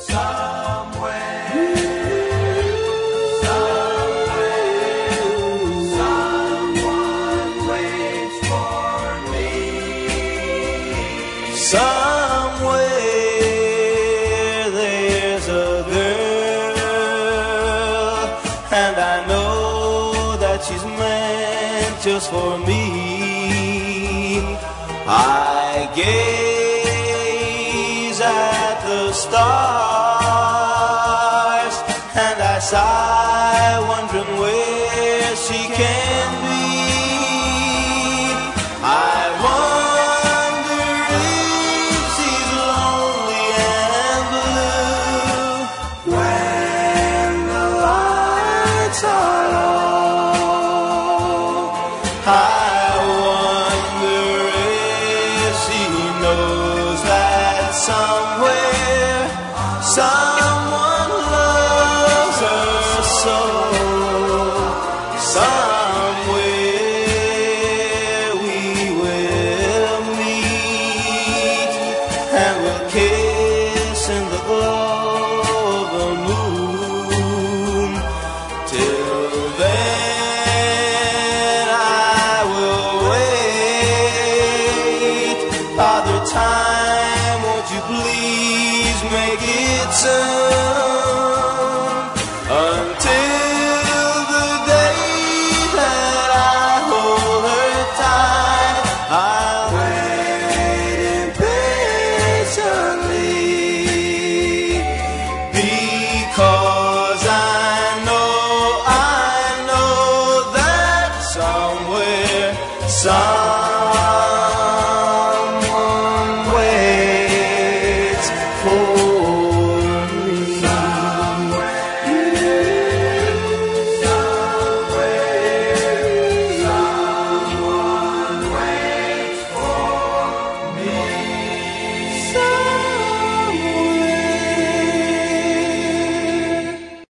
Somewhere there's a girl, and I know that she's meant just for me. I gaze at the stars, and I sigh, wondering where she can be. I wonder if she's lonely and blue when the lights are low. I wonder if she knows that somewhere someone loves her so. Somewhere we will meet, and we'll kiss in the glow of the moon. Till then I will wait. Father Time, won't you please make it soon?